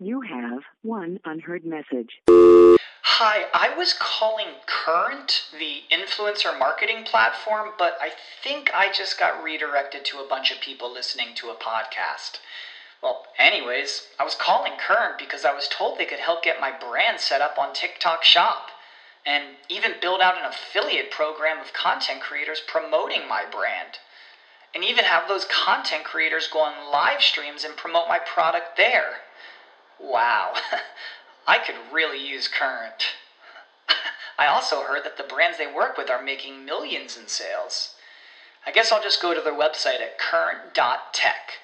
You have one unheard message. Hi, I was calling Current, the influencer marketing platform, but I think I just got redirected to a bunch of people listening to a podcast. Well, anyways, I was calling Current because I was told they could help get my brand set up on TikTok Shop and even build out an affiliate program of content creators promoting my brand. And even have those content creators go on live streams and promote my product there. Wow, I could really use Current. I also heard that the brands they work with are making millions in sales. I guess I'll just go to their website at current.tech.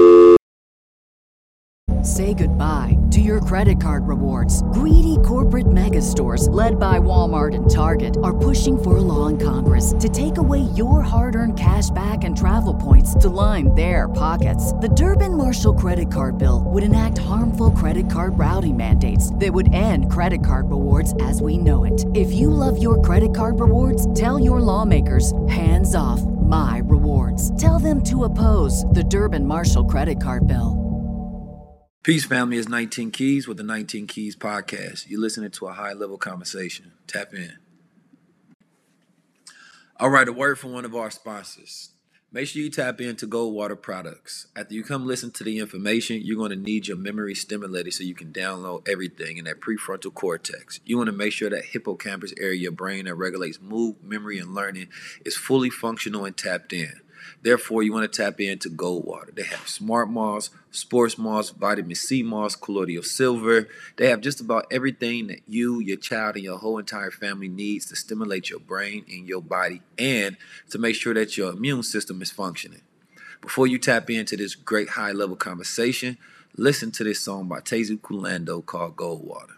Say goodbye to your credit card rewards. Greedy corporate mega stores, led by Walmart and Target, are pushing for a law in Congress to take away your hard-earned cash back and travel points to line their pockets. The Durbin-Marshall credit card bill would enact harmful credit card routing mandates that would end credit card rewards as we know it. If you love your credit card rewards, tell your lawmakers, hands off my rewards. Tell them to oppose the Durbin-Marshall credit card bill. Peace, family. It's 19 Keys with the 19 Keys podcast. You're listening to a high-level conversation. Tap in. All right, a word from one of our sponsors. Make sure you tap into Goldwater products. After you come listen to the information, you're going to need your memory stimulated so you can download everything in that prefrontal cortex. You want to make sure that hippocampus area of your brain that regulates mood, memory, and learning is fully functional and tapped in. Therefore, you want to tap into Goldwater. They have Smart Moss, Sports Moss, Vitamin C Moss, Colloidal Silver. They have just about everything that you, your child, and your whole entire family needs to stimulate your brain and your body and to make sure that your immune system is functioning. Before you tap into this great high-level conversation, listen to this song by Tezu Kulando called Goldwater.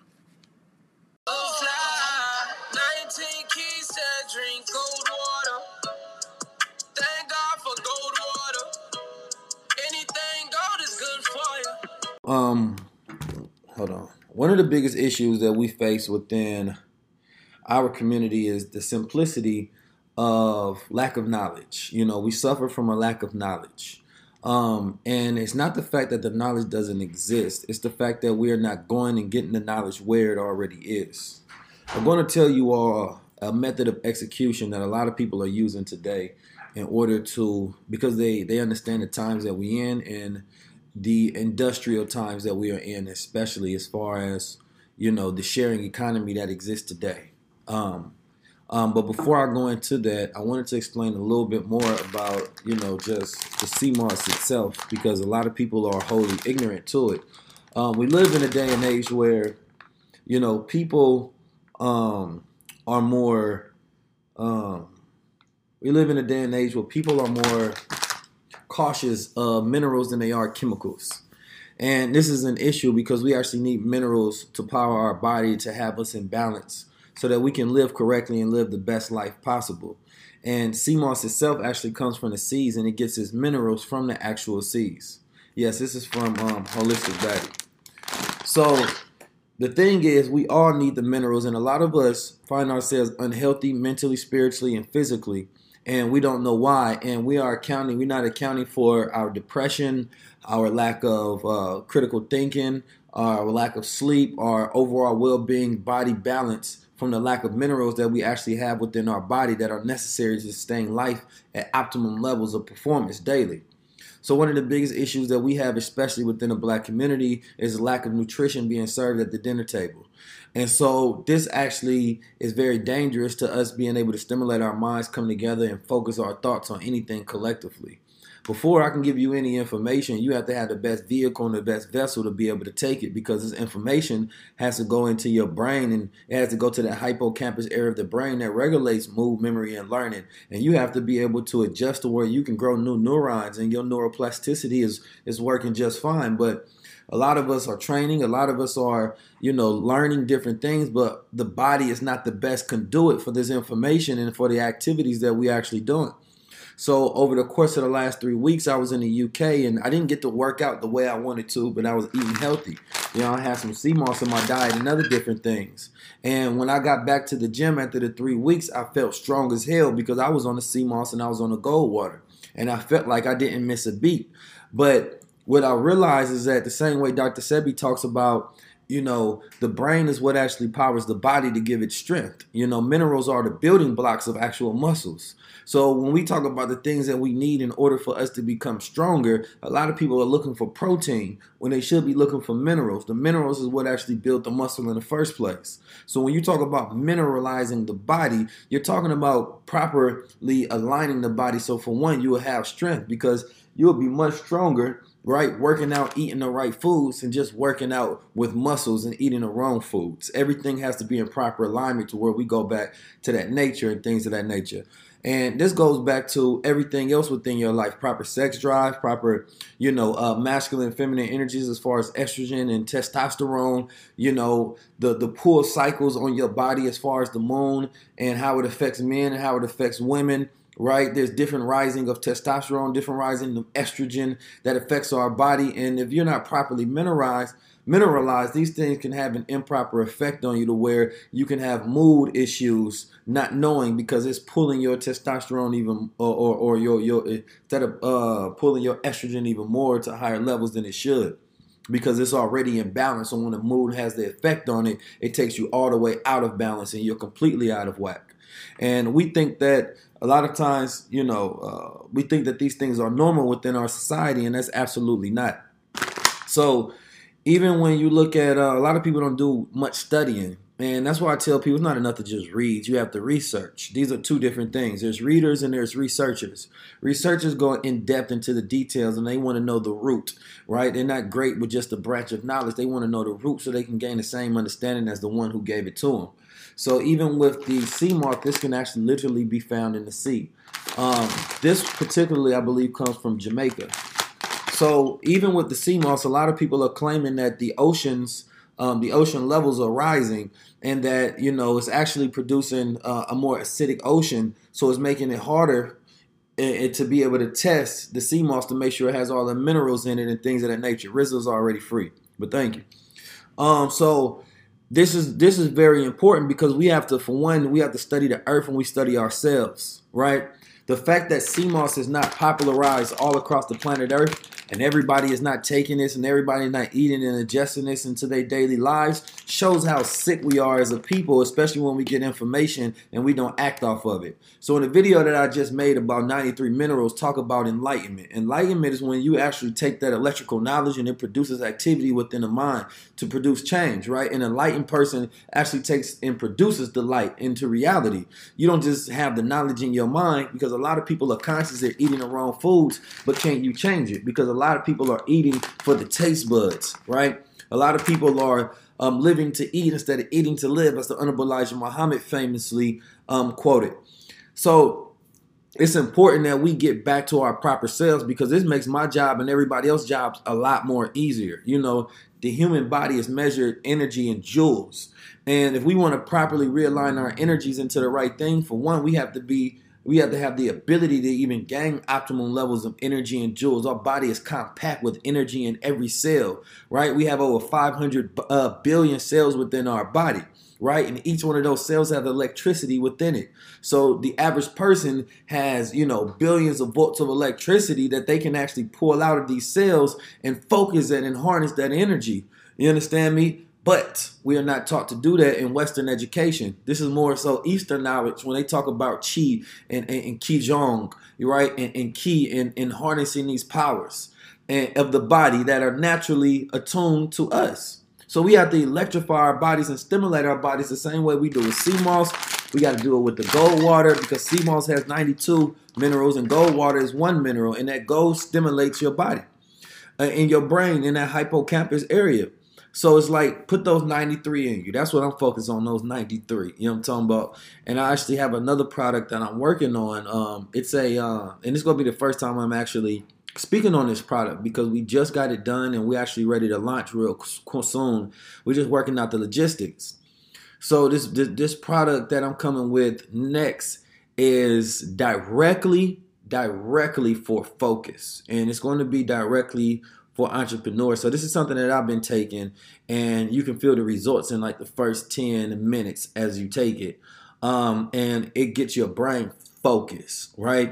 19 Keys said drink gold water. Thank God for gold water. Anything gold is good for you. Hold on. One of the biggest issues that we face within our community is the simplicity of lack of knowledge. You know, we suffer from a lack of knowledge. And it's not the fact that the knowledge doesn't exist. It's the fact that we are not going and getting the knowledge where it already is. I'm going to tell you all a method of execution that a lot of people are using today in order to, because they understand the times that we're in and the industrial times that we are in, especially as far as, you know, the sharing economy that exists today. But before I go into that, I wanted to explain a little bit more about, you know, just the CMOS itself, because a lot of people are wholly ignorant to it. We live in a day and age where, you know, people are more... We live in a day and age where people are more cautious of minerals than they are chemicals. And this is an issue because we actually need minerals to power our body to have us in balance so that we can live correctly and live the best life possible. And CMOS itself actually comes from the seeds and it gets its minerals from the actual seeds. Yes, this is from Holistic Daddy. So the thing is, we all need the minerals, and a lot of us find ourselves unhealthy mentally, spiritually, and physically. And we don't know why. And we're not accounting for our depression, our lack of critical thinking, our lack of sleep, our overall well-being, body balance from the lack of minerals that we actually have within our body that are necessary to sustain life at optimum levels of performance daily. So one of the biggest issues that we have, especially within the Black community, is the lack of nutrition being served at the dinner table. And so this actually is very dangerous to us being able to stimulate our minds, come together, and focus our thoughts on anything collectively. Before I can give you any information, you have to have the best vehicle and the best vessel to be able to take it, because this information has to go into your brain and it has to go to the hippocampus area of the brain that regulates mood, memory, and learning. And you have to be able to adjust to where you can grow new neurons and your neuroplasticity is working just fine. But a lot of us are training, a lot of us are, learning different things, but the body is not the best conduit for this information and for the activities that we actually doing. So over the course of the last 3 weeks, I was in the UK and I didn't get to work out the way I wanted to, but I was eating healthy. I had some sea moss in my diet and other different things. And when I got back to the gym after the 3 weeks, I felt strong as hell because I was on the sea moss and I was on the Goldwater. And I felt like I didn't miss a beat. But what I realize is that the same way Dr. Sebi talks about, the brain is what actually powers the body to give it strength. Minerals are the building blocks of actual muscles. So when we talk about the things that we need in order for us to become stronger, a lot of people are looking for protein when they should be looking for minerals. The minerals is what actually built the muscle in the first place. So when you talk about mineralizing the body, you're talking about properly aligning the body. So for one, you will have strength because you will be much stronger, right? Working out, eating the right foods, and just working out with muscles and eating the wrong foods. Everything has to be in proper alignment to where we go back to that nature and things of that nature. And this goes back to everything else within your life: proper sex drive, proper, masculine and feminine energies as far as estrogen and testosterone, the pull cycles on your body as far as the moon and how it affects men and how it affects women. Right? There's different rising of testosterone, different rising of estrogen that affects our body. And if you're not properly mineralized, these things can have an improper effect on you to where you can have mood issues, not knowing, because it's pulling your testosterone even, or your instead of pulling your estrogen even more to higher levels than it should, because it's already in balance. So when the mood has the effect on it, it takes you all the way out of balance and you're completely out of whack. And we think that a lot of times, we think that these things are normal within our society, and that's absolutely not. So even when you look at a lot of people don't do much studying, and that's why I tell people it's not enough to just read. You have to research. These are two different things. There's readers and there's researchers. Researchers go in depth into the details and they want to know the root, right? They're not great with just a branch of knowledge. They want to know the root so they can gain the same understanding as the one who gave it to them. So even with the sea moth, this can actually literally be found in the sea. This particularly, I believe, comes from Jamaica. So even with the sea moths, a lot of people are claiming that the ocean levels are rising, and that it's actually producing a more acidic ocean. So it's making it harder to be able to test the sea moths to make sure it has all the minerals in it and things of that nature. Rizzo's already free, but thank you. So this is very important because we have to, for one, we have to study the earth and we study ourselves, right? The fact that sea moss is not popularized all across the planet Earth, and everybody is not taking this and everybody is not eating and ingesting this into their daily lives, shows how sick we are as a people, especially when we get information and we don't act off of it. So in the video that I just made about 93 minerals, talk about enlightenment. Enlightenment is when you actually take that electrical knowledge and it produces activity within the mind to produce change, right? An enlightened person actually takes and produces the light into reality. You don't just have the knowledge in your mind, because a lot of people are conscious they're eating the wrong foods, but can't you change it? Because a lot of people are eating for the taste buds, right? A lot of people are living to eat instead of eating to live, as the Honorable Elijah Muhammad famously quoted. So it's important that we get back to our proper selves, because this makes my job and everybody else's jobs a lot more easier. The human body is measured energy in joules. And if we want to properly realign our energies into the right thing, for one, we have to have the ability to even gain optimal levels of energy in joules. Our body is compact with energy in every cell, right? We have over 500 billion cells within our body, right? And each one of those cells have electricity within it. So the average person has, billions of volts of electricity that they can actually pull out of these cells and focus it and harness that energy. You understand me? But we are not taught to do that in Western education. This is more so Eastern knowledge when they talk about Qi and Qigong, right? And Qi and harnessing these powers of the body that are naturally attuned to us. So we have to electrify our bodies and stimulate our bodies the same way we do with sea moss. We got to do it with the gold water, because sea moss has 92 minerals and gold water is one mineral. And that gold stimulates your body in your brain in that hippocampus area. So it's like, put those 93 in you. That's what I'm focused on, those 93. You know what I'm talking about? And I actually have another product that I'm working on. And it's going to be the first time I'm actually speaking on this product, because we just got it done and we're actually ready to launch real soon. We're just working out the logistics. So this product that I'm coming with next is directly for focus. And it's going to be directly for entrepreneurs. So this is something that I've been taking, and you can feel the results in like the first 10 minutes as you take it. And it gets your brain focused, right?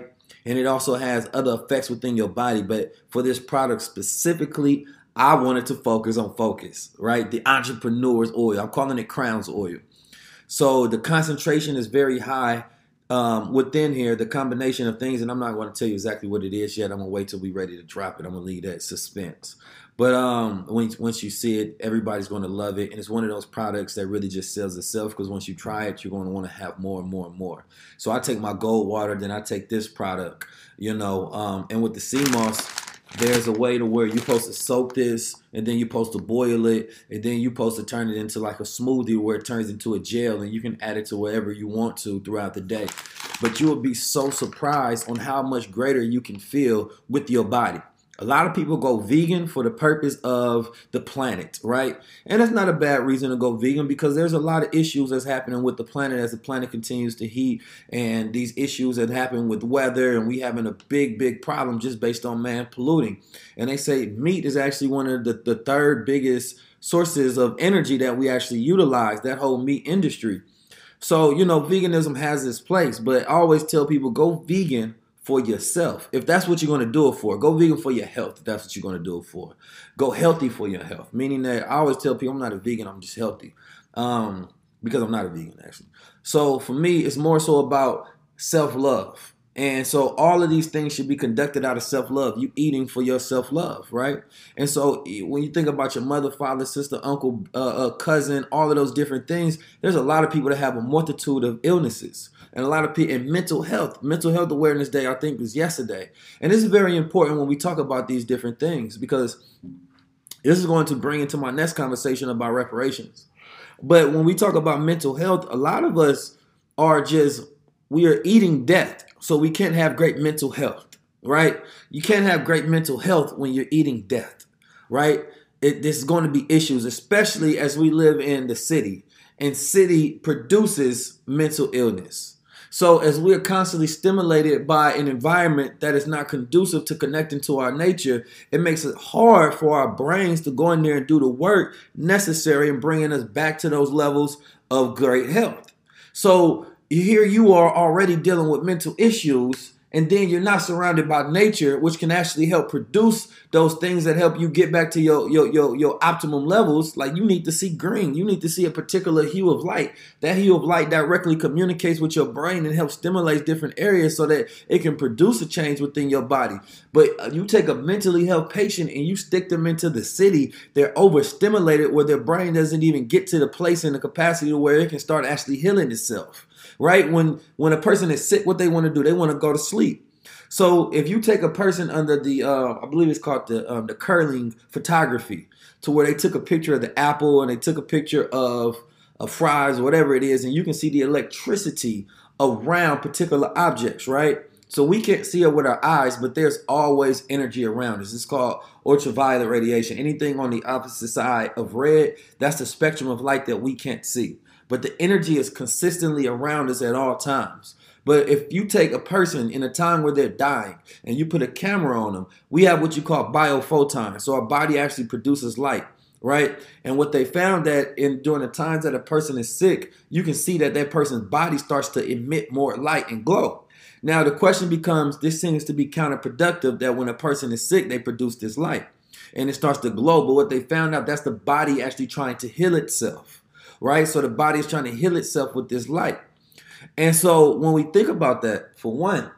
And it also has other effects within your body. But for this product specifically, I wanted to focus on focus, right? The entrepreneur's oil. I'm calling it Crown's oil. So the concentration is very high within here, the combination of things, and I'm not going to tell you exactly what it is yet. I'm going to wait till we're ready to drop it. I'm going to leave that suspense. But once you see it, everybody's going to love it. And it's one of those products that really just sells itself, because once you try it, you're going to want to have more and more and more. So I take my Gold Water, then I take this product, and with the sea moss, there's a way to where you're supposed to soak this, and then you're supposed to boil it, and then you're supposed to turn it into like a smoothie where it turns into a gel, and you can add it to wherever you want to throughout the day. But you will be so surprised on how much greater you can feel with your body. A lot of people go vegan for the purpose of the planet, right? And that's not a bad reason to go vegan, because there's a lot of issues that's happening with the planet as the planet continues to heat, and these issues that happen with weather, and we having a big problem just based on man polluting. And they say meat is actually one of the third biggest sources of energy that we actually utilize, that whole meat industry. So, veganism has its place, but I always tell people, go vegan for yourself. If that's what you're going to do it for, go vegan for your health. If that's what you're going to do it for, go healthy for your health. Meaning that I always tell people I'm not a vegan, I'm just healthy. Because I'm not a vegan, actually. So for me, it's more so about self-love. And so all of these things should be conducted out of self-love. You eating for your self-love, right? And so when you think about your mother, father, sister, uncle, cousin, all of those different things, there's a lot of people that have a multitude of illnesses. And a lot of people in mental health awareness day, I think, was yesterday. And this is very important when we talk about these different things, because this is going to bring into my next conversation about reparations. But when we talk about mental health, a lot of us we are eating death. So we can't have great mental health, right? You can't have great mental health when you're eating death, right? There's going to be issues, especially as we live in the city. And city produces mental illness. So as we're constantly stimulated by an environment that is not conducive to connecting to our nature, it makes it hard for our brains to go in there and do the work necessary in bringing us back to those levels of great health. So here you are already dealing with mental issues, and then you're not surrounded by nature, which can actually help produce those things that help you get back to your optimum levels. Like, you need to see green. You need to see a particular hue of light. That hue of light directly communicates with your brain and helps stimulate different areas so that it can produce a change within your body. But you take a mentally health patient and you stick them into the city, they're overstimulated where their brain doesn't even get to the place and the capacity where it can start actually healing itself. Right? When a person is sick, what they want to do, they want to go to sleep. So if you take a person under the, I believe it's called the curling photography, to where they took a picture of the apple and they took a picture of fries or whatever it is, and you can see the electricity around particular objects, right? So we can't see it with our eyes, but there's always energy around us. It's called ultraviolet radiation. Anything on the opposite side of red, that's the spectrum of light that we can't see. But the energy is consistently around us at all times. But if you take a person in a time where they're dying and you put a camera on them, we have what you call biophotons. So our body actually produces light, right? And what they found that during the times that a person is sick, you can see that person's body starts to emit more light and glow. Now, the question becomes, this seems to be counterproductive, that when a person is sick, they produce this light and it starts to glow. But what they found out, that's the body actually trying to heal itself. Right? So the body is trying to heal itself with this light. And so when we think about that, for one,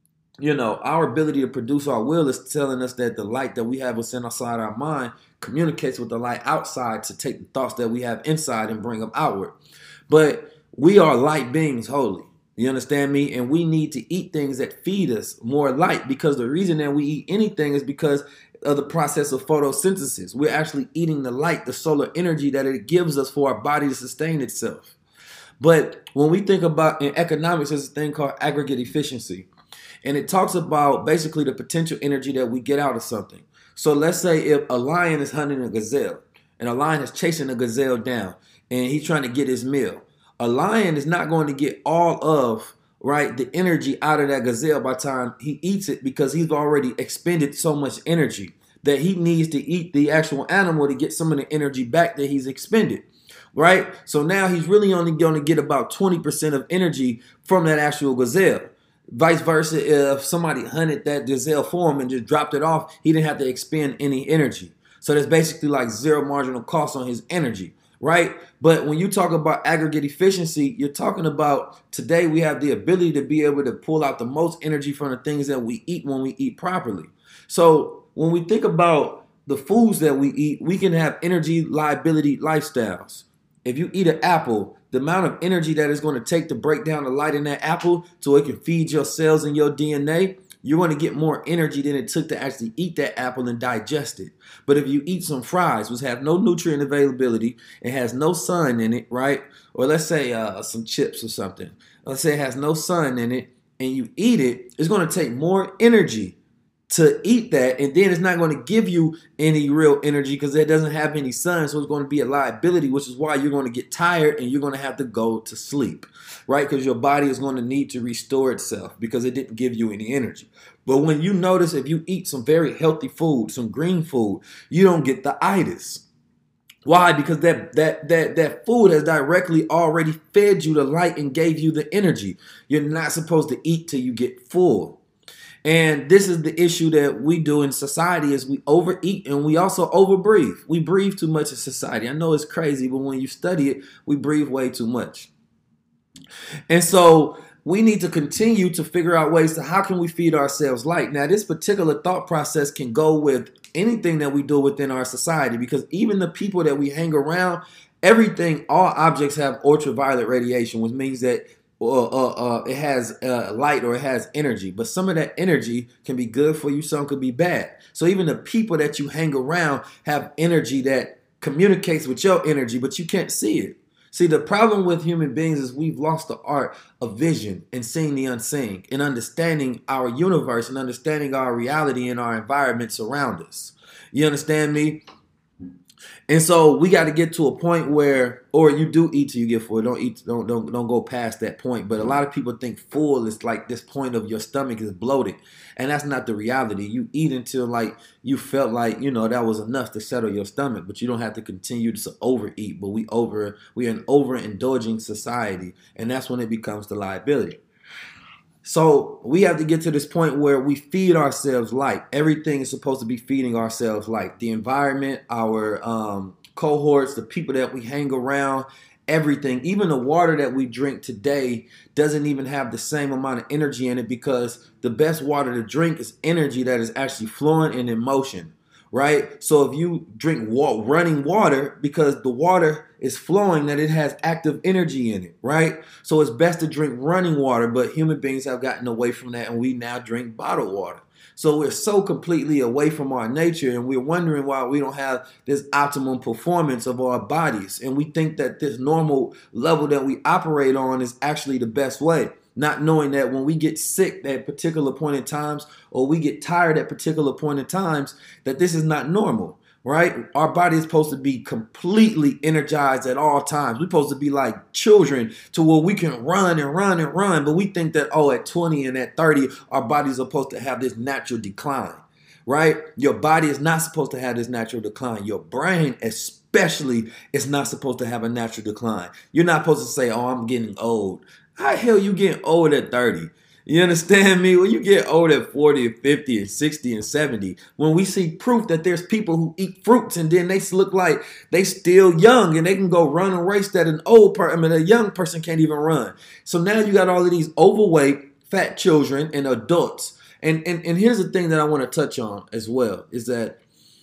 our ability to produce our will is telling us that the light that we have within inside our mind communicates with the light outside to take the thoughts that we have inside and bring them outward. But we are light beings wholly. You understand me? And we need to eat things that feed us more light, because the reason that we eat anything is because of the process of photosynthesis. We're actually eating the light, the solar energy that it gives us for our body to sustain itself. But when we think about, in economics, there's a thing called aggregate efficiency. And it talks about basically the potential energy that we get out of something. So let's say if a lion is hunting a gazelle, and a lion is chasing a gazelle down, and he's trying to get his meal. A lion is not going to get all of the energy out of that gazelle by the time he eats it, because he's already expended so much energy that he needs to eat the actual animal to get some of the energy back that he's expended, right? So now he's really only going to get about 20% of energy from that actual gazelle. Vice versa, if somebody hunted that gazelle for him and just dropped it off, he didn't have to expend any energy. So there's basically like zero marginal cost on his energy, right? But when you talk about aggregate efficiency, you're talking about today we have the ability to be able to pull out the most energy from the things that we eat when we eat properly. So when we think about the foods that we eat, we can have energy liability lifestyles. If you eat an apple, the amount of energy that it's going to take to break down the light in that apple so it can feed your cells and your DNA, you're going to get more energy than it took to actually eat that apple and digest it. But if you eat some fries, which have no nutrient availability, it has no sun in it, right? Or let's say some chips or something. Let's say it has no sun in it, and you eat it, it's going to take more energy to eat that, and then it's not going to give you any real energy because it doesn't have any sun, so it's going to be a liability, which is why you're going to get tired and you're going to have to go to sleep, right? Because your body is going to need to restore itself because it didn't give you any energy. But when you notice if you eat some very healthy food, some green food, you don't get the itis. Why? Because that food has directly already fed you the light and gave you the energy. You're not supposed to eat till you get full. And this is the issue that we do in society is we overeat and we also overbreathe. We breathe too much in society. I know it's crazy, but when you study it, we breathe way too much. And so we need to continue to figure out ways to how can we feed ourselves light. Now, this particular thought process can go with anything that we do within our society because even the people that we hang around, everything, all objects have ultraviolet radiation, which means that it has light or it has energy, but some of that energy can be good for you, some could be bad. So even the people that you hang around have energy that communicates with your energy, but you can't see it. See, the problem with human beings is we've lost the art of vision and seeing the unseen and understanding our universe and understanding our reality and our environments around us. You understand me? And so we got to get to a point where, or you do eat till you get full. Don't go past that point. But a lot of people think full is like this point of your stomach is bloated, and that's not the reality. You eat until like you felt like that was enough to settle your stomach, but you don't have to continue to overeat. But we're an overindulging society, and that's when it becomes the liability. So we have to get to this point where we feed ourselves light. Everything is supposed to be feeding ourselves light. The environment, our cohorts, the people that we hang around, everything. Even the water that we drink today doesn't even have the same amount of energy in it because the best water to drink is energy that is actually flowing and in motion. Right? So if you drink running water, because the water is flowing, that it has active energy in it, right? So it's best to drink running water, but human beings have gotten away from that and we now drink bottled water. So we're so completely away from our nature and we're wondering why we don't have this optimum performance of our bodies. And we think that this normal level that we operate on is actually the best way. Not knowing that when we get sick at particular point in times or we get tired at particular point in times, that this is not normal, right? Our body is supposed to be completely energized at all times. We're supposed to be like children to where we can run and run and run. But we think that, at 20 and at 30, our bodies are supposed to have this natural decline, right? Your body is not supposed to have this natural decline. Your brain especially is not supposed to have a natural decline. You're not supposed to say, I'm getting old. How the hell you getting old at 30? You understand me? When you get old at 40 and 50 and 60 and 70, when we see proof that there's people who eat fruits and then they look like they still young and they can go run a race that a young person can't even run. So now you got all of these overweight, fat children and adults. And here's the thing that I want to touch on as well is that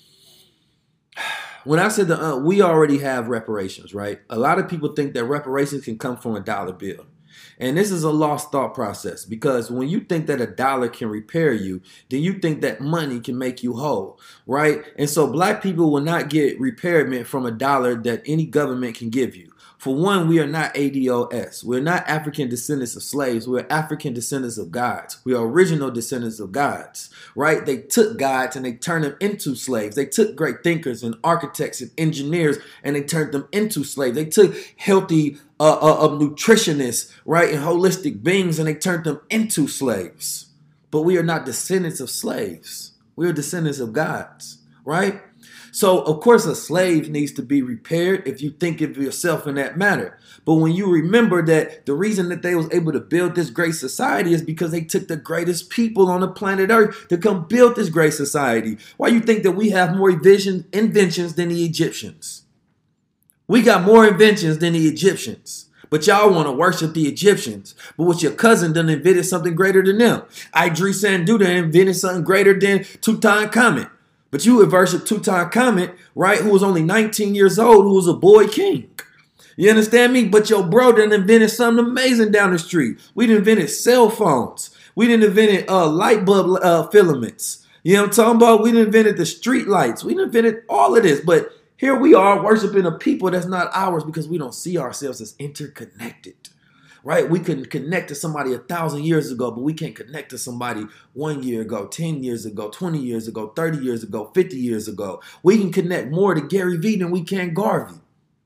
when I said we already have reparations, right? A lot of people think that reparations can come from a dollar bill. And this is a lost thought process because when you think that a dollar can repair you, then you think that money can make you whole, right? And so black people will not get repairment from a dollar that any government can give you. For one, we are not ADOS. We're not African descendants of slaves. We're African descendants of gods. We are original descendants of gods, right? They took gods and they turned them into slaves. They took great thinkers and architects and engineers and they turned them into slaves. They took healthy nutritionists, right, and holistic beings and they turned them into slaves. But we are not descendants of slaves. We are descendants of gods, right? So, of course, a slave needs to be repaired if you think of yourself in that manner. But when you remember that the reason that they was able to build this great society is because they took the greatest people on the planet Earth to come build this great society. Why you think that we have more inventions than the Egyptians? We got more inventions than the Egyptians. But y'all want to worship the Egyptians. But what your cousin done invented something greater than them. Idris Sanduda invented something greater than Tutankhamun. But you would worship Tutankhamun, right, who was only 19 years old, who was a boy king. You understand me? But your bro done invented something amazing down the street. We done invented cell phones. We done invented light bulb filaments. You know what I'm talking about? We done invented the street lights. We done invented all of this. But here we are worshiping a people that's not ours because we don't see ourselves as interconnected. Right? We can connect to somebody 1,000 years ago, but we can't connect to somebody 1 year ago, 10 years ago, 20 years ago, 30 years ago, 50 years ago. We can connect more to Gary Vee than we can Garvey.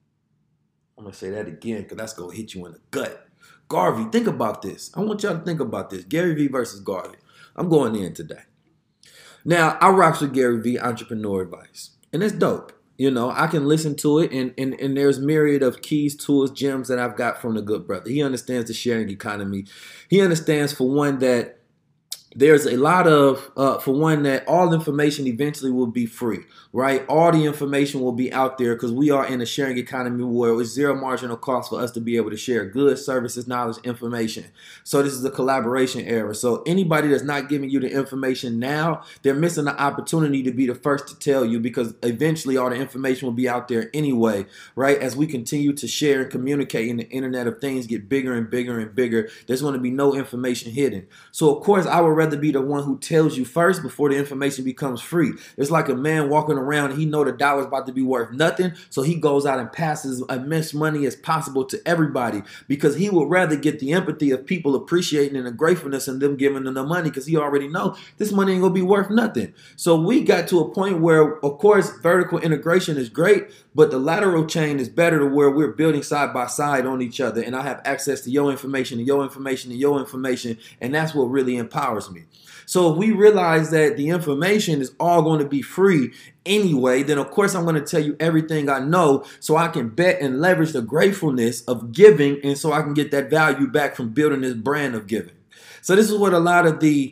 I'm going to say that again because that's going to hit you in the gut. Garvey, think about this. I want y'all to think about this. Gary Vee versus Garvey. I'm going in today. Now, I rock with Gary Vee entrepreneur advice, and it's dope. You know, I can listen to it, and there's myriad of keys, tools, gems that I've got from the good brother. He understands the sharing economy. He understands, for one, that there's a lot of, for one, that all information eventually will be free, right? All the information will be out there because we are in a sharing economy where it's zero marginal cost for us to be able to share goods, services, knowledge, information. So this is a collaboration era. So anybody that's not giving you the information now, they're missing the opportunity to be the first to tell you because eventually all the information will be out there anyway, right? As we continue to share and communicate and the Internet of Things get bigger and bigger and bigger, there's going to be no information hidden. So of course, I would rather be the one who tells you first before the information becomes free. It's like a man walking around and he know the dollar's about to be worth nothing, so he goes out and passes as much money as possible to everybody because he would rather get the empathy of people appreciating and the gratefulness and them giving them the money because he already know this money ain't gonna be worth nothing. So we got to a point where, of course, vertical integration is great, but the lateral chain is better to where we're building side by side on each other, and I have access to your information and your information and your information, and that's what really empowers me. So if we realize that the information is all going to be free anyway, then of course I'm going to tell you everything I know so I can bet and leverage the gratefulness of giving, and so I can get that value back from building this brand of giving. So this is what a lot of the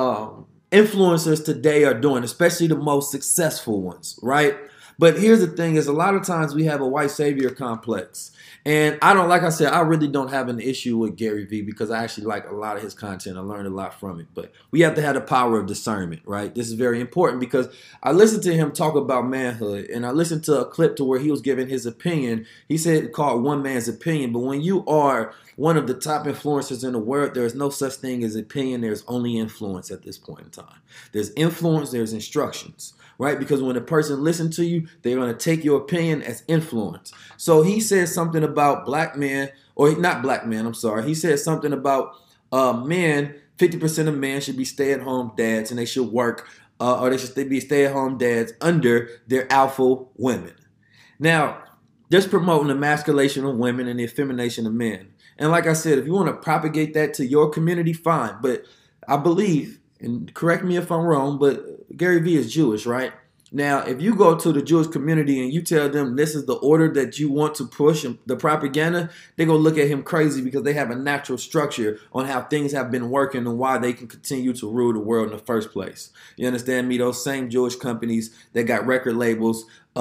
influencers today are doing, especially the most successful ones, right? But here's the thing is a lot of times we have a white savior complex. And I don't, like I said, I really don't have an issue with Gary Vee because I actually like a lot of his content. I learned a lot from it. But we have to have the power of discernment, right? This is very important because I listened to him talk about manhood, and I listened to a clip to where he was giving his opinion. He said called one man's opinion. But when you are one of the top influencers in the world, there is no such thing as opinion. There's only influence at this point in time. There's influence, there's instructions. Right? Because when a person listens to you, they're going to take your opinion as influence. So he said something about black men, or not black men, I'm sorry. He said something about men, 50% of men should be stay-at-home dads, and they should work, or they should be stay-at-home dads under their alpha women. Now, just promoting the emasculation of women and the effemination of men. And like I said, if you want to propagate that to your community, fine. But I believe, and correct me if I'm wrong, but Gary Vee is Jewish, right? Now, if you go to the Jewish community and you tell them this is the order that you want to push the propaganda, they're going to look at him crazy because they have a natural structure on how things have been working and why they can continue to rule the world in the first place. You understand me? Those same Jewish companies that got record labels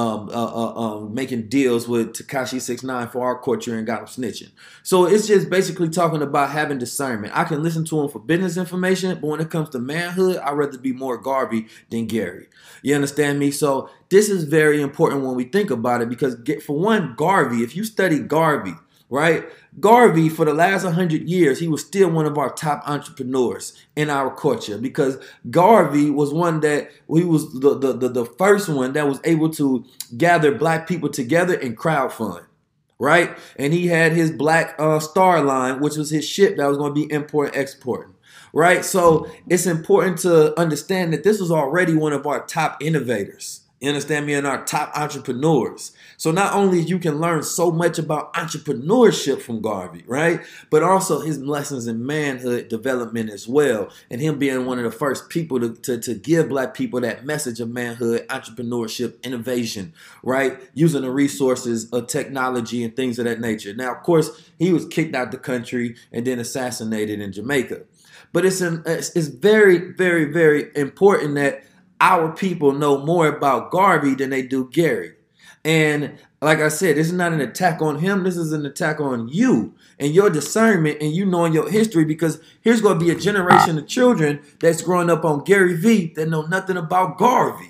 making deals with Tekashi 6ix9ine for our culture and got him snitching. So it's just basically talking about having discernment. I can listen to him for business information, but when it comes to manhood, I'd rather be more Garvey than Gary. You understand me? So this is very important when we think about it because, for one, Garvey, if you study Garvey, right? Garvey, for the last 100 years, he was still one of our top entrepreneurs in our culture because Garvey was one that he was the first one that was able to gather black people together and crowdfund, right? And he had his Black Star Line, which was his ship that was going to be import and exporting. Right? So it's important to understand that this was already one of our top innovators You understand me? And our top entrepreneurs. So not only you can learn so much about entrepreneurship from Garvey, right? But also his lessons in manhood development as well. And him being one of the first people to give black people that message of manhood, entrepreneurship, innovation, right? Using the resources of technology and things of that nature. Now, of course, he was kicked out the country and then assassinated in Jamaica. But it's very, very, very important that our people know more about Garvey than they do Gary. And like I said, this is not an attack on him. This is an attack on you and your discernment and you knowing your history, because here's going to be a generation of children that's growing up on Gary Vee that know nothing about Garvey.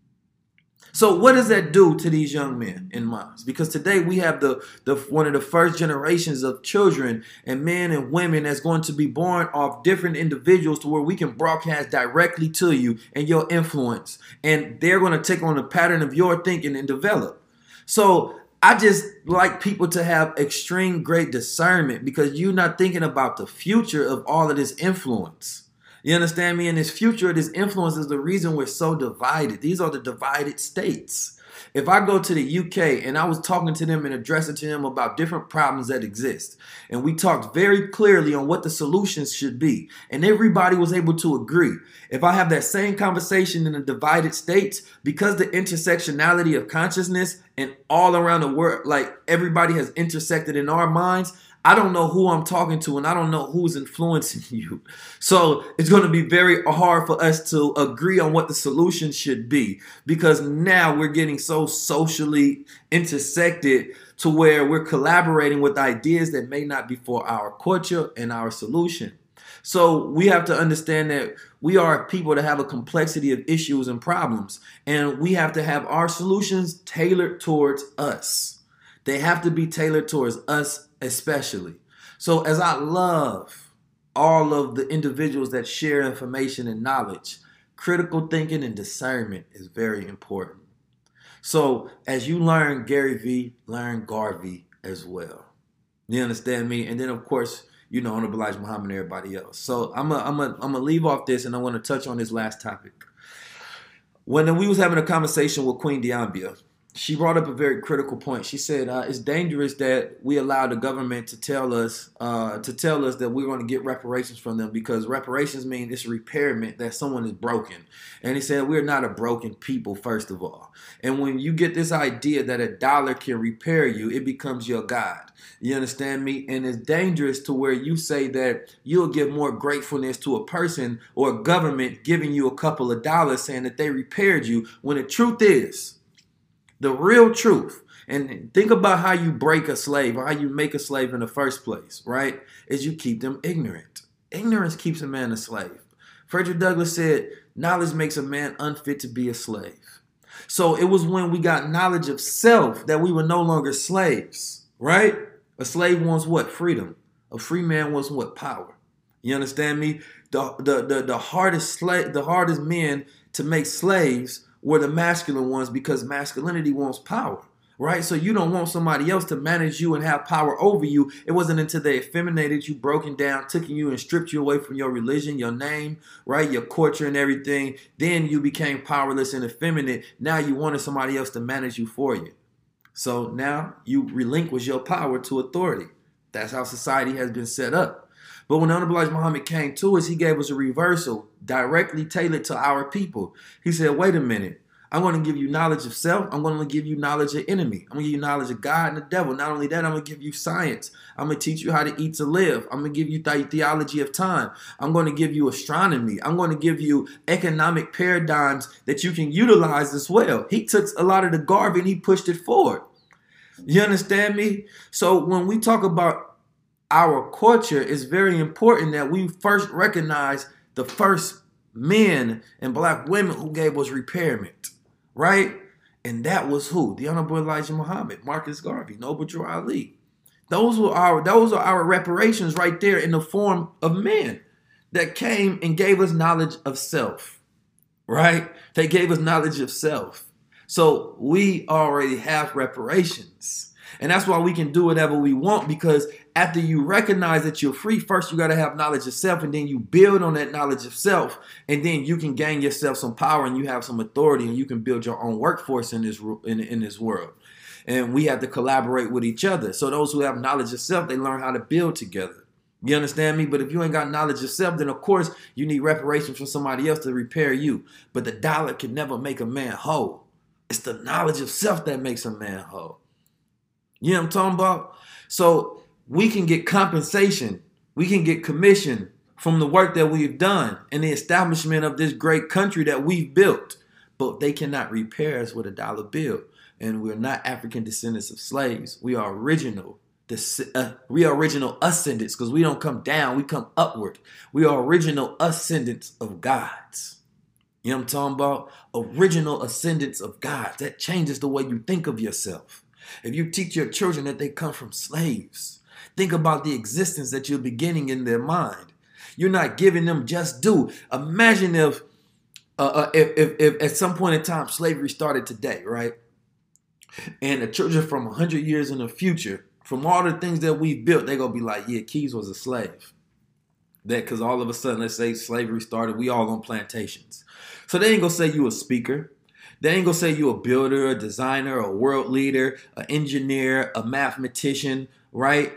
So what does that do to these young men and moms? Because today we have the one of the first generations of children and men and women that's going to be born off different individuals to where we can broadcast directly to you and your influence. And they're going to take on the pattern of your thinking and develop. So I just like people to have extreme great discernment, because you're not thinking about the future of all of this influence. You understand me? And this future of this influence is the reason we're so divided. These are the divided states. If I go to the UK and I was talking to them and addressing to them about different problems that exist, and we talked very clearly on what the solutions should be, and everybody was able to agree. If I have that same conversation in the divided states, because the intersectionality of consciousness and all around the world, like everybody has intersected in our minds, I don't know who I'm talking to and I don't know who's influencing you. So it's going to be very hard for us to agree on what the solution should be, because now we're getting so socially intersected to where we're collaborating with ideas that may not be for our culture and our solution. So we have to understand that we are people that have a complexity of issues and problems, and we have to have our solutions tailored towards us. They have to be tailored towards us especially. So as I love all of the individuals that share information and knowledge, critical thinking and discernment is very important. So as you learn Gary Vee, learn Garvey as well. You understand me? And then of course, you know, Honorable Elijah Muhammad and everybody else. So I'm gonna leave off this, and I want to touch on this last topic. When we was having a conversation with Queen Diambia, she brought up a very critical point. She said it's dangerous that we allow the government to tell us that we're going to get reparations from them, because reparations mean it's repairment, that someone is broken. And he said we're not a broken people, first of all. And when you get this idea that a dollar can repair you, it becomes your God. You understand me? And it's dangerous to where you say that you'll give more gratefulness to a person or a government giving you a couple of dollars saying that they repaired you, when the truth is, the real truth, and think about how you break a slave or how you make a slave in the first place, right? Is you keep them ignorant. Ignorance keeps a man a slave. Frederick Douglass said, knowledge makes a man unfit to be a slave. So it was when we got knowledge of self that we were no longer slaves, right? A slave wants what? Freedom. A free man wants what? Power. You understand me? The hardest men to make slaves were the masculine ones, because masculinity wants power, right? So you don't want somebody else to manage you and have power over you. It wasn't until they effeminated you, broken down, took you and stripped you away from your religion, your name, right? Your culture and everything. Then you became powerless and effeminate. Now you wanted somebody else to manage you for you. So now you relinquish your power to authority. That's how society has been set up. But when Honorable Elijah Muhammad came to us, he gave us a reversal directly tailored to our people. He said, wait a minute. I'm going to give you knowledge of self. I'm going to give you knowledge of enemy. I'm going to give you knowledge of God and the devil. Not only that, I'm going to give you science. I'm going to teach you how to eat to live. I'm going to give you theology of time. I'm going to give you astronomy. I'm going to give you economic paradigms that you can utilize as well. He took a lot of the Garvey and he pushed it forward. You understand me? So when we talk about our culture, it's very important that we first recognize the first men and black women who gave us repairment, right? And that was who? The Honorable Elijah Muhammad, Marcus Garvey, Noble Drew Ali. Those are our reparations right there, in the form of men that came and gave us knowledge of self, right? They gave us knowledge of self. So we already have reparations. And that's why we can do whatever we want, because after you recognize that you're free, first you got to have knowledge of self, and then you build on that knowledge of self, and then you can gain yourself some power and you have some authority, and you can build your own workforce in this world. And we have to collaborate with each other. So those who have knowledge of self, they learn how to build together. You understand me? But if you ain't got knowledge of self, then of course you need reparations from somebody else to repair you. But the dollar can never make a man whole. It's the knowledge of self that makes a man whole. You know what I'm talking about? So we can get compensation. We can get commission from the work that we've done and the establishment of this great country that we've built. But they cannot repair us with a dollar bill. And we're not African descendants of slaves. We are original ascendants, because we don't come down, we come upward. We are original ascendants of gods. You know what I'm talking about? Original ascendants of gods. That changes the way you think of yourself. If you teach your children that they come from slaves, think about the existence that you're beginning in their mind. You're not giving them just due. Imagine if at some point in time slavery started today, right? And the children from 100 years in the future, from all the things that we built, they're going to be like, yeah, Keys was a slave. That because all of a sudden, let's say slavery started, we all on plantations. So they ain't going to say you a speaker. They ain't going to say you a builder, a designer, a world leader, an engineer, a mathematician, right?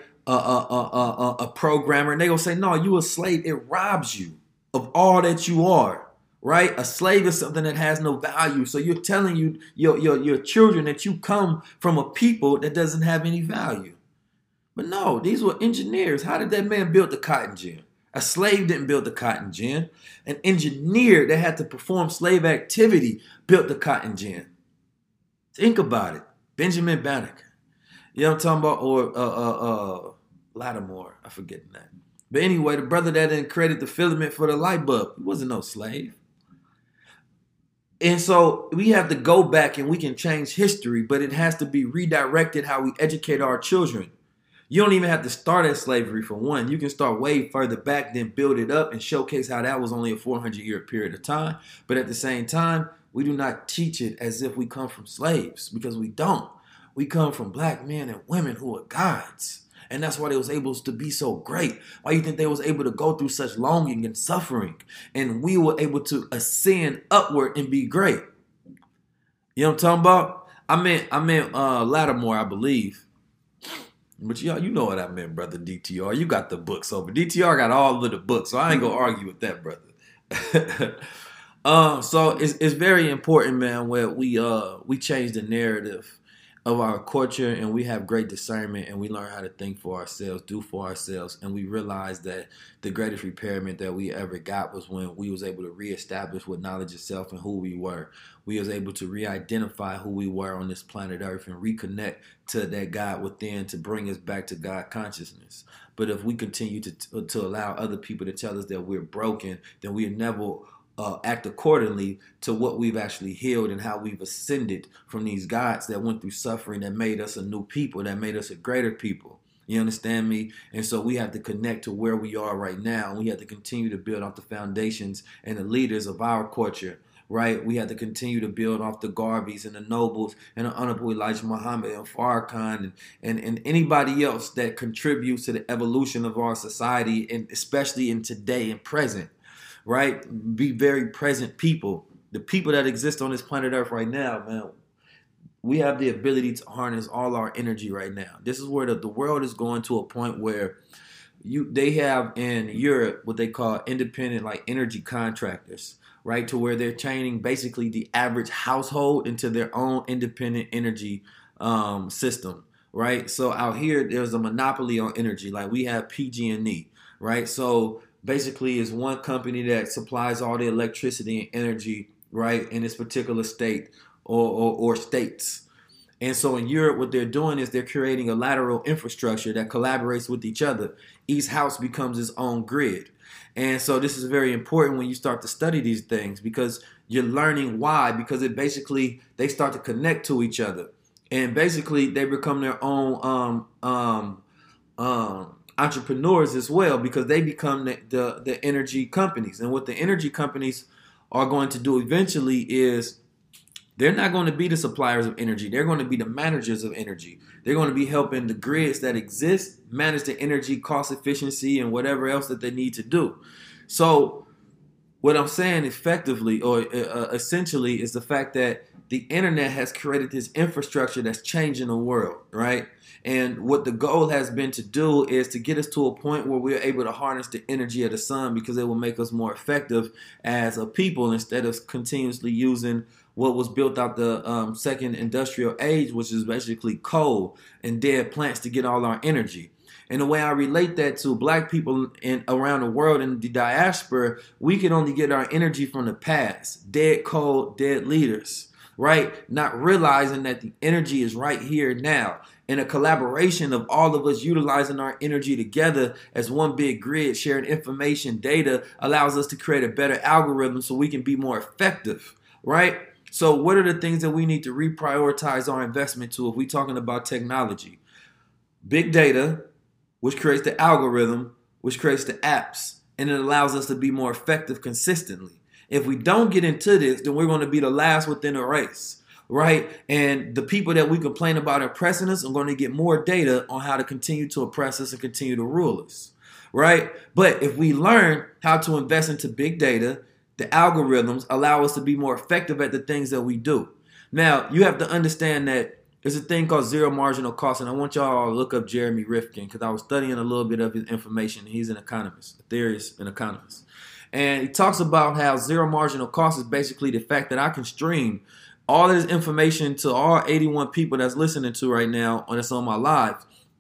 A programmer. And they going to say, no, you a slave. It robs you of all that you are. Right? A slave is something that has no value. So you're telling your children that you come from a people that doesn't have any value. But no, these were engineers. How did that man build the cotton gin? A slave didn't build the cotton gin. An engineer that had to perform slave activity built the cotton gin. Think about it. Benjamin Banneker. You know what I'm talking about? Or Lattimore. I forget that. But anyway, the brother that didn't credit the filament for the light bulb, he wasn't no slave. And so we have to go back and we can change history, but it has to be redirected how we educate our children. You don't even have to start at slavery for one. You can start way further back, then build it up and showcase how that was only a 400-year period of time. But at the same time, we do not teach it as if we come from slaves, because we don't. We come from black men and women who are gods. And that's why they was able to be so great. Why you think they was able to go through such longing and suffering? And we were able to ascend upward and be great. You know what I'm talking about? I meant Lattimore, I believe. But y'all, you know what I meant, brother DTR. You got the books over. DTR got all of the books, so I ain't gonna argue with that, brother. So it's very important, man, where we change the narrative of our culture, and we have great discernment, and we learn how to think for ourselves, do for ourselves, and we realize that the greatest repairment that we ever got was when we was able to reestablish with knowledge of self and who we were. We was able to re-identify who we were on this planet Earth and reconnect to that God within to bring us back to God consciousness. But if we continue to allow other people to tell us that we're broken, then we'll never act accordingly to what we've actually healed and how we've ascended from these gods that went through suffering, that made us a new people, that made us a greater people. You understand me? And so we have to connect to where we are right now. We have to continue to build off the foundations and the leaders of our culture, right? We have to continue to build off the Garveys and the Nobles and the Honorable Elijah Muhammad and Farrakhan and anybody else that contributes to the evolution of our society, and especially in today and present. Right? Be very present people. The people that exist on this planet Earth right now, man, we have the ability to harness all our energy right now. This is where the world is going to a point where they have in Europe what they call independent like energy contractors, right? To where they're chaining basically the average household into their own independent energy system, right? So out here, there's a monopoly on energy. Like we have PG&E, right? So basically is one company that supplies all the electricity and energy, right, in this particular state or states. And so in Europe, what they're doing is they're creating a lateral infrastructure that collaborates with each other. Each house becomes its own grid. And so this is very important when you start to study these things, because you're learning why, because they start to connect to each other. And basically they become their own entrepreneurs as well, because they become the energy companies. And what the energy companies are going to do eventually is They're not going to be the suppliers of energy. They're going to be the managers of energy. They're going to be helping the grids that exist manage the energy cost efficiency and whatever else that they need to do. So what I'm saying effectively or essentially is the fact that the internet has created this infrastructure that's changing the world, right? And what the goal has been to do is to get us to a point where we're able to harness the energy of the sun, because it will make us more effective as a people instead of continuously using what was built out the second industrial age, which is basically coal and dead plants to get all our energy. And the way I relate that to black people around the world in the diaspora, we can only get our energy from the past, dead coal, dead leaders, right? Not realizing that the energy is right here now. And a collaboration of all of us utilizing our energy together as one big grid, sharing information, data, allows us to create a better algorithm so we can be more effective, right? So what are the things that we need to reprioritize our investment to if we're talking about technology? Big data, which creates the algorithm, which creates the apps, and it allows us to be more effective consistently. If we don't get into this, then we're going to be the last within the race, right? And the people that we complain about oppressing us are going to get more data on how to continue to oppress us and continue to rule us, right? But if we learn how to invest into big data, the algorithms allow us to be more effective at the things that we do. Now, you have to understand that there's a thing called zero marginal cost, and I want y'all to look up Jeremy Rifkin because I was studying a little bit of his information. He's an economist, a theorist, an economist. And he talks about how zero marginal cost is basically the fact that I can stream all this information to all 81 people that's listening to right now on my live.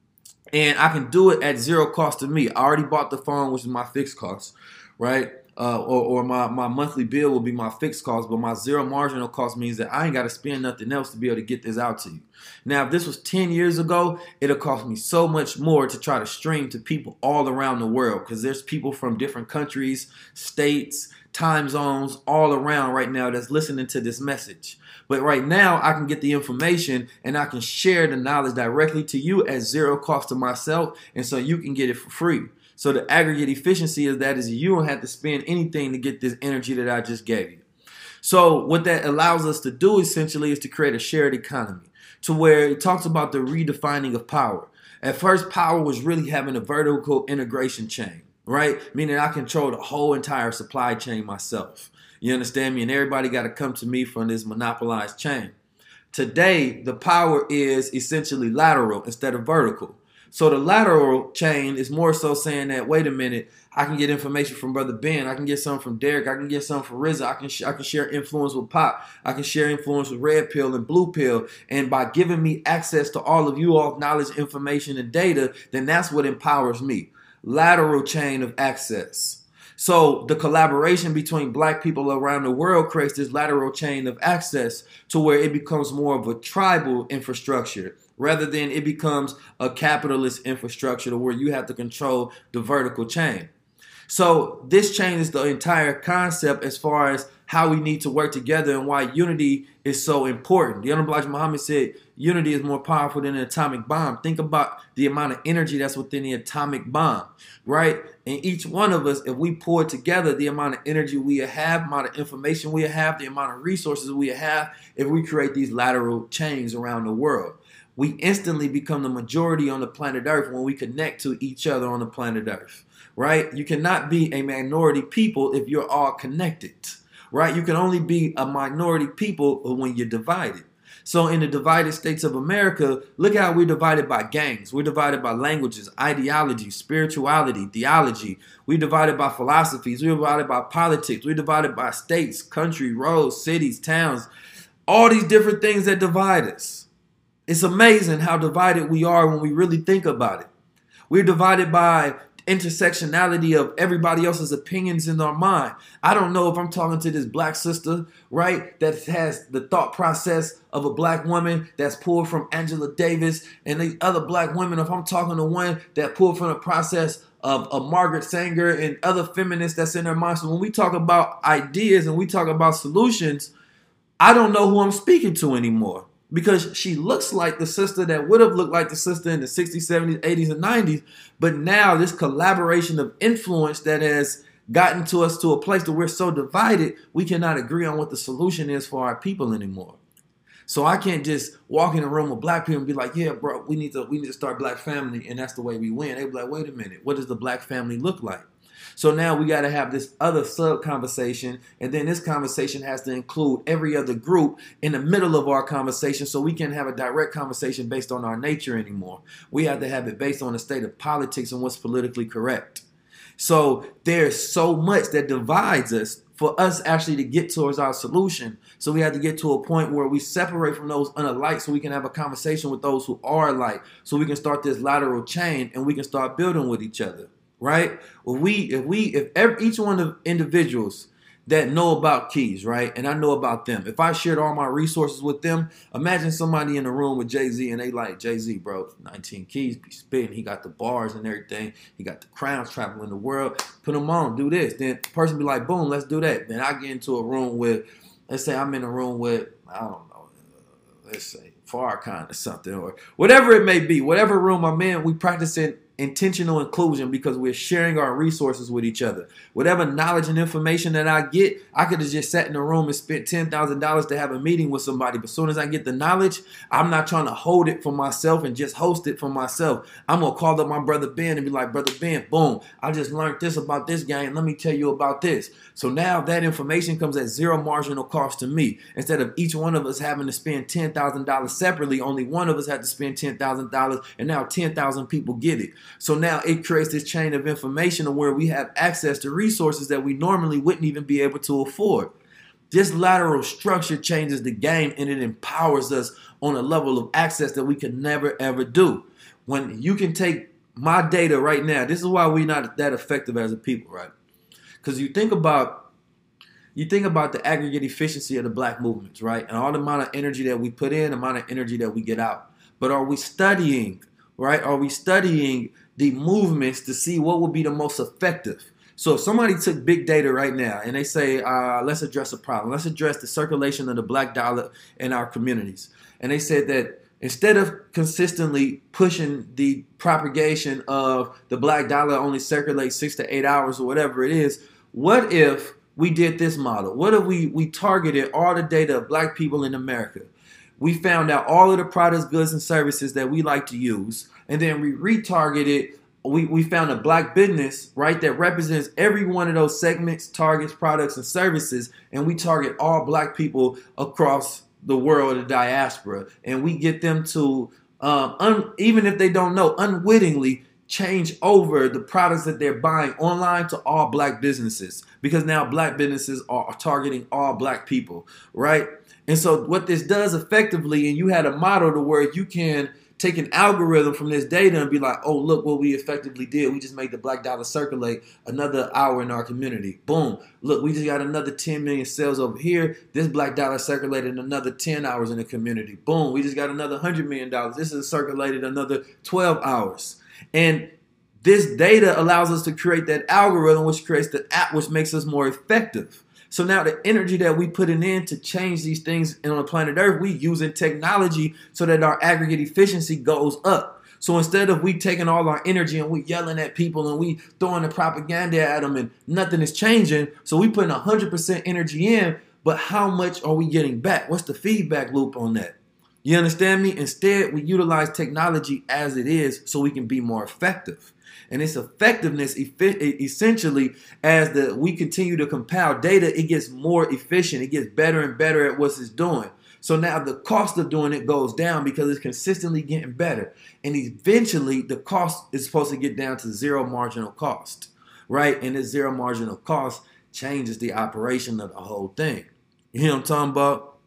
And I can do it at zero cost to me. I already bought the phone, which is my fixed cost, right? Or my monthly bill will be my fixed cost, but my zero marginal cost means that I ain't got to spend nothing else to be able to get this out to you. Now, if this was 10 years ago, it'll cost me so much more to try to stream to people all around the world, because there's people from different countries, states, time zones all around right now that's listening to this message. But right now, I can get the information and I can share the knowledge directly to you at zero cost to myself, and so you can get it for free. So the aggregate efficiency of that is you don't have to spend anything to get this energy that I just gave you. So what that allows us to do essentially is to create a shared economy, to where it talks about the redefining of power. At first, power was really having a vertical integration chain, right? Meaning I control the whole entire supply chain myself. You understand me? And everybody got to come to me from this monopolized chain. Today, the power is essentially lateral instead of vertical. So the lateral chain is more so saying that, wait a minute, I can get information from Brother Ben. I can get something from Derek. I can get something from RZA. I can share influence with Pop. I can share influence with Red Pill and Blue Pill. And by giving me access to all of you all knowledge, information, and data, then that's what empowers me. Lateral chain of access. So the collaboration between black people around the world creates this lateral chain of access to where it becomes more of a tribal infrastructure, rather than it becomes a capitalist infrastructure to where you have to control the vertical chain. So this chain is the entire concept as far as how we need to work together and why unity is so important. The Honorable Elijah Muhammad said, unity is more powerful than an atomic bomb. Think about the amount of energy that's within the atomic bomb, right? And each one of us, if we pour together the amount of energy we have, amount of information we have, the amount of resources we have, if we create these lateral chains around the world, we instantly become the majority on the planet Earth when we connect to each other on the planet Earth, right? You cannot be a minority people if you're all connected, right? You can only be a minority people when you're divided. So in the divided states of America, look how we're divided by gangs. We're divided by languages, ideology, spirituality, theology. We're divided by philosophies. We're divided by politics. We're divided by states, country, roads, cities, towns, all these different things that divide us. It's amazing how divided we are when we really think about it. We're divided by intersectionality of everybody else's opinions in our mind. I don't know if I'm talking to this black sister, right, that has the thought process of a black woman that's pulled from Angela Davis, and the other black women, if I'm talking to one that pulled from the process of Margaret Sanger and other feminists that's in their mind. So when we talk about ideas and we talk about solutions, I don't know who I'm speaking to anymore. Because she looks like the sister that would have looked like the sister in the 60s, 70s, 80s, and 90s. But now this collaboration of influence that has gotten to us to a place that we're so divided, we cannot agree on what the solution is for our people anymore. So I can't just walk in a room with black people and be like, yeah, bro, we need to start Black Family, and that's the way we win. They be like, wait a minute, what does the Black family look like? So now we got to have this other sub conversation, and then this conversation has to include every other group in the middle of our conversation, so we can't have a direct conversation based on our nature anymore. We have to have it based on the state of politics and what's politically correct. So there's so much that divides us for us actually to get towards our solution. So we have to get to a point where we separate from those unalike so we can have a conversation with those who are alike, so we can start this lateral chain and we can start building with each other, right? If each one of individuals that know about keys, right, and I know about them, if I shared all my resources with them, imagine somebody in the room with Jay-Z and they like, Jay-Z, bro, 19 keys, be spitting, he got the bars and everything, he got the crowns traveling the world, put them on, do this. Then the person be like, boom, let's do that. Then I get into a room with, let's say I'm in a room with, I don't know, let's say Farrakhan or something, or whatever it may be, whatever room I'm in, we practicing intentional inclusion because we're sharing our resources with each other. Whatever knowledge and information that I get, I could have just sat in a room and spent $10,000 to have a meeting with somebody. But as soon as I get the knowledge, I'm not trying to hold it for myself and just host it for myself. I'm going to call up my brother Ben and be like, brother Ben, boom, I just learned this about this game. Let me tell you about this. So now that information comes at zero marginal cost to me. Instead of each one of us having to spend $10,000 separately, only one of us had to spend $10,000, and now 10,000 people get it. So now it creates this chain of information where we have access to resources that we normally wouldn't even be able to afford. This lateral structure changes the game, and it empowers us on a level of access that we could never, ever do. When you can take my data right now, this is why we're not that effective as a people, right? Because you think about the aggregate efficiency of the black movements, right? And all the amount of energy that we put in, the amount of energy that we get out. But are we studying, right? Are we studying the movements to see what would be the most effective? So if somebody took big data right now and they say, let's address a problem. Let's address the circulation of the black dollar in our communities. And they said that instead of consistently pushing the propagation of the black dollar only circulates 6 to 8 hours or whatever it is, what if we did this model? What if we targeted all the data of black people in America? We found out all of the products, goods, and services that we like to use, and then we retargeted. We found a black business, right, that represents every one of those segments, targets, products, and services, and we target all black people across the world, the diaspora, and we get them to, even if they don't know, unwittingly change over the products that they're buying online to all black businesses, because now black businesses are targeting all black people, right? And so what this does effectively, and you had a model to where you can take an algorithm from this data and be like, oh, look what we effectively did. We just made the black dollar circulate another hour in our community. Boom. Look, we just got another 10 million sales over here. This black dollar circulated another 10 hours in the community. Boom. We just got another $100 million. This has circulated another 12 hours. And this data allows us to create that algorithm, which creates the app, which makes us more effective. So now the energy that we putting in to change these things on the planet Earth, we using technology so that our aggregate efficiency goes up. So instead of we taking all our energy and we yelling at people and we throwing the propaganda at them and nothing is changing, so we putting 100% energy in, but how much are we getting back? What's the feedback loop on that? You understand me? Instead, we utilize technology as it is so we can be more effective. And its effectiveness, essentially, as we continue to compile data, it gets more efficient. It gets better and better at what it's doing. So now the cost of doing it goes down because it's consistently getting better. And eventually, the cost is supposed to get down to zero marginal cost, right? And this zero marginal cost changes the operation of the whole thing. You know what I'm talking about?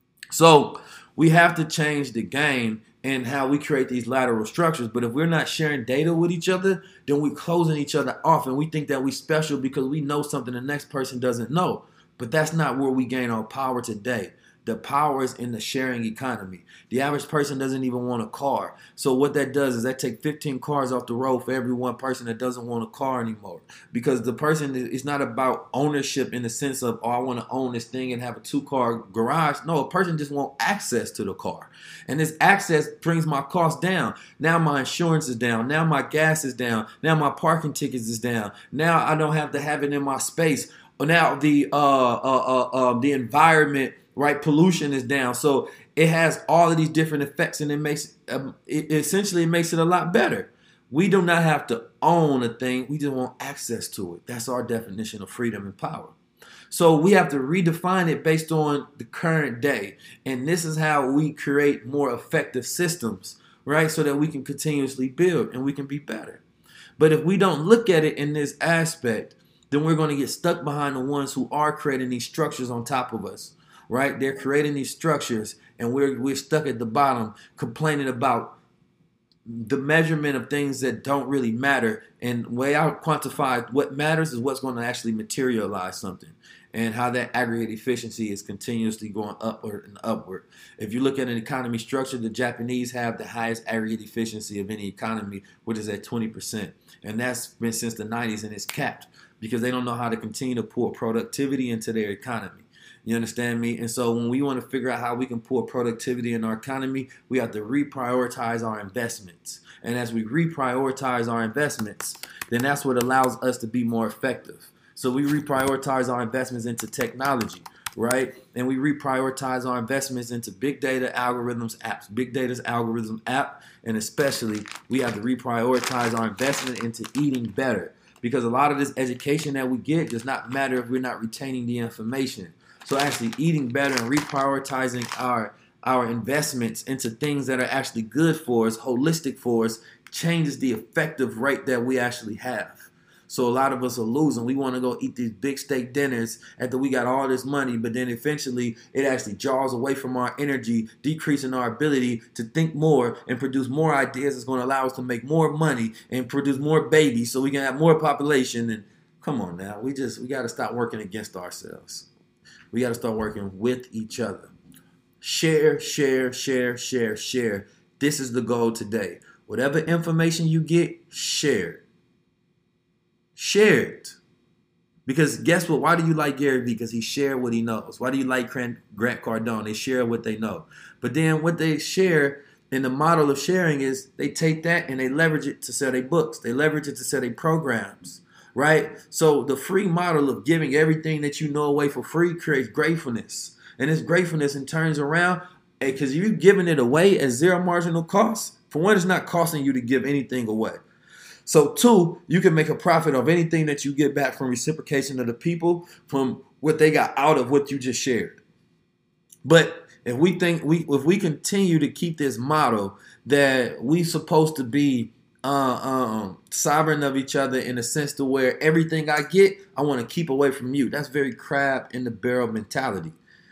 So we have to change the game and how we create these lateral structures. But if we're not sharing data with each other, then we're closing each other off, and we think that we're special because we know something the next person doesn't know. But that's not where we gain our power today. The power is in the sharing economy. The average person doesn't even want a car. So what that does is that take 15 cars off the road for every one person that doesn't want a car anymore. Because the person, it's not about ownership in the sense of, oh, I want to own this thing and have a 2-car garage. No, a person just wants access to the car. And this access brings my cost down. Now my insurance is down. Now my gas is down. Now my parking tickets is down. Now I don't have to have it in my space. Now the environment, right, pollution is down. So it has all of these different effects, and it makes it makes it a lot better. We do not have to own a thing. We just want access to it. That's our definition of freedom and power. So we have to redefine it based on the current day. And this is how we create more effective systems, right? So that we can continuously build and we can be better. But if we don't look at it in this aspect, then we're going to get stuck behind the ones who are creating these structures on top of us, right? They're creating these structures and we're stuck at the bottom complaining about the measurement of things that don't really matter. And the way I quantify what matters is what's going to actually materialize something, and how that aggregate efficiency is continuously going upward and upward. If you look at an economy structure, the Japanese have the highest aggregate efficiency of any economy, which is at 20%. And that's been since the 90s, and it's capped because they don't know how to continue to pour productivity into their economy. You understand me? And so when we want to figure out how we can pour productivity in our economy, we have to reprioritize our investments. And as we reprioritize our investments, then that's what allows us to be more effective. So we reprioritize our investments into technology, right? And we reprioritize our investments into big data algorithms apps, big data's algorithm app. And especially we have to reprioritize our investment into eating better, because a lot of this education that we get does not matter if we're not retaining the information. So actually eating better and reprioritizing our investments into things that are actually good for us, holistic for us, changes the effective rate that we actually have. So a lot of us are losing. We want to go eat these big steak dinners after we got all this money, but then eventually it actually draws away from our energy, decreasing our ability to think more and produce more ideas. That's going to allow us to make more money and produce more babies so we can have more population. And come on now, we got to stop working against ourselves. We got to start working with each other. Share, share, share, share, share. This is the goal today. Whatever information you get, share it. Share it. Because guess what? Why do you like Gary Vee? Because he shared what he knows. Why do you like Grant Cardone? They share what they know. But then what they share in the model of sharing is they take that and they leverage it to sell their books. They leverage it to sell their programs. Right? So the free model of giving everything that you know away for free creates gratefulness. And this gratefulness and turns around because you're giving it away at zero marginal cost. For one, it's not costing you to give anything away. So two, you can make a profit of anything that you get back from reciprocation of the people from what they got out of what you just shared. But if we continue to keep this model that we supposed to be sovereign of each other in a sense to where everything I get, I want to keep away from you. That's very crab in the barrel mentality.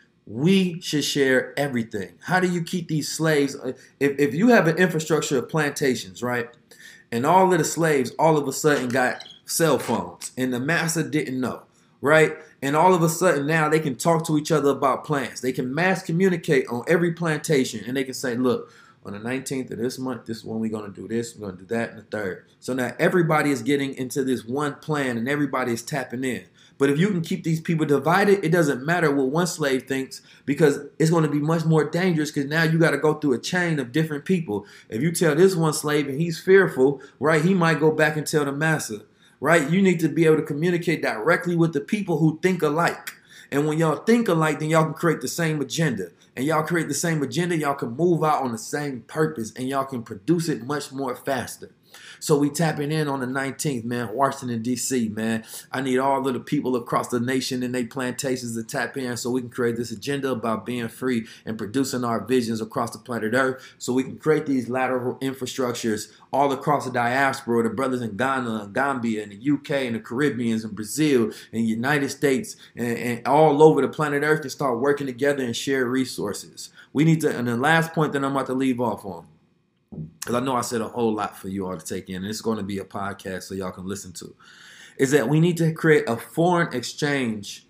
We should share everything. How do you keep these slaves? If you have an infrastructure of plantations, right? And all of the slaves all of a sudden got cell phones and the master didn't know, right? And all of a sudden now they can talk to each other about plans. They can mass communicate on every plantation and they can say, look, on the 19th of this month, this is when we're going to do this, we're going to do that, and the 3rd. So now everybody is getting into this one plan and everybody is tapping in. But if you can keep these people divided, it doesn't matter what one slave thinks because it's going to be much more dangerous because now you got to go through a chain of different people. If you tell this one slave and he's fearful, right, he might go back and tell the master, right? You need to be able to communicate directly with the people who think alike. And when y'all think alike, then y'all can create the same agenda. And y'all create the same agenda, y'all can move out on the same purpose, and y'all can produce it much more faster. So we tapping in on the 19th, man, Washington, D.C., man. I need all of the people across the nation and their plantations to tap in so we can create this agenda about being free and producing our visions across the planet Earth so we can create these lateral infrastructures all across the diaspora, the brothers in Ghana and Gambia and the UK and the Caribbeans and Brazil and the United States and all over the planet Earth to start working together and share resources. We need to, and the last point that I'm about to leave off on, because I know I said a whole lot for you all to take in, and it's going to be a podcast so y'all can listen to, is that we need to create a foreign exchange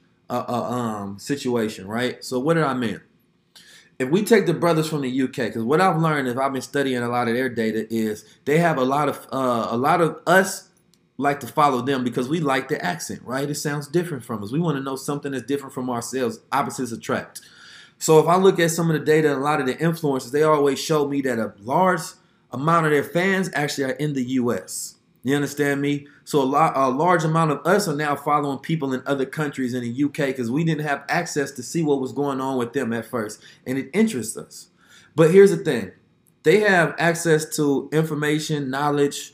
situation, right? So what did I mean? If we take the brothers from the UK, because what I've learned, if I've been studying a lot of their data, is they have a lot of us like to follow them because we like the accent, right? It sounds different from us. We want to know something that's different from ourselves. Opposites attract. So if I look at some of the data and a lot of the influencers, they always show me that a large amount of their fans actually are in the U.S. You understand me? So a large amount of us are now following people in other countries in the UK because we didn't have access to see what was going on with them at first. And it interests us. But here's the thing. They have access to information, knowledge,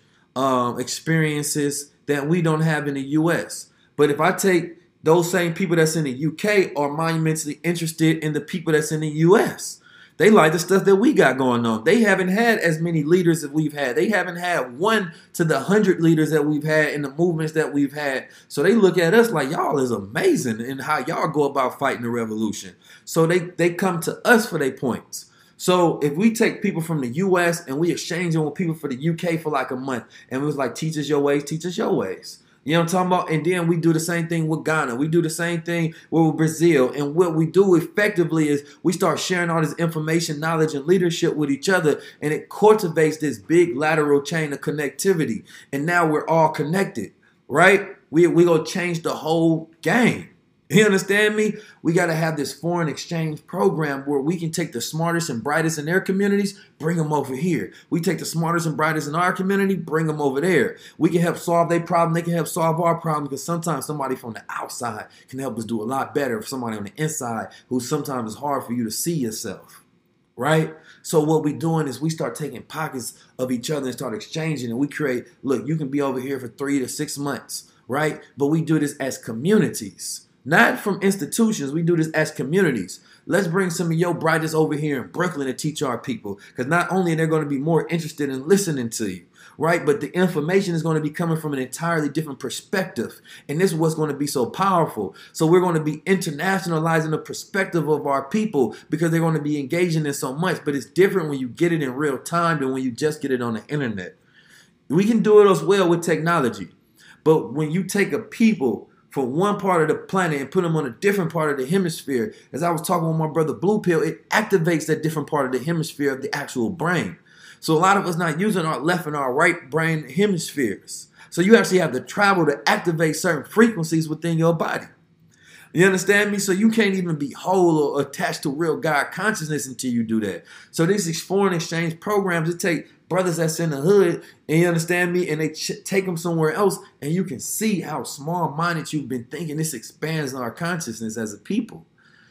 experiences that we don't have in the US. But if I take those same people that's in the UK are monumentally interested in the people that's in the US. They like the stuff that we got going on. They haven't had as many leaders as we've had. They haven't had 1 to the 100 leaders that we've had in the movements that we've had. So they look at us like y'all is amazing in how y'all go about fighting the revolution. So they come to us for their points. So if we take people from the US and we exchange them with people for the UK for like a month, and it was like, teach us your ways, teach us your ways. You know what I'm talking about? And then we do the same thing with Ghana. We do the same thing with Brazil. And what we do effectively is we start sharing all this information, knowledge, and leadership with each other. And it cultivates this big lateral chain of connectivity. And now we're all connected, right? We going to change the whole game. You understand me? We got to have this foreign exchange program where we can take the smartest and brightest in their communities, bring them over here. We take the smartest and brightest in our community, bring them over there. We can help solve their problem. They can help solve our problem because sometimes somebody from the outside can help us do a lot better for somebody on the inside who sometimes is hard for you to see yourself, right? So what we're doing is we start taking pockets of each other and start exchanging, and we create, look, you can be over here for 3 to 6 months, right? But we do this as communities. Not from institutions. We do this as communities. Let's bring some of your brightest over here in Brooklyn to teach our people. Because not only are they going to be more interested in listening to you, right? But the information is going to be coming from an entirely different perspective. And this is what's going to be so powerful. So we're going to be internationalizing the perspective of our people because they're going to be engaging in so much. But it's different when you get it in real time than when you just get it on the internet. We can do it as well with technology. But when you take a people from one part of the planet and put them on a different part of the hemisphere. As I was talking with my brother Blue Pill, it activates that different part of the hemisphere of the actual brain. So a lot of us not using our left and our right brain hemispheres. So you actually have to travel to activate certain frequencies within your body. You understand me? So you can't even be whole or attached to real God consciousness until you do that. So these foreign exchange programs, it take brothers that's in the hood, and you understand me, and they take them somewhere else, and you can see how small-minded you've been thinking. This expands our consciousness as a people.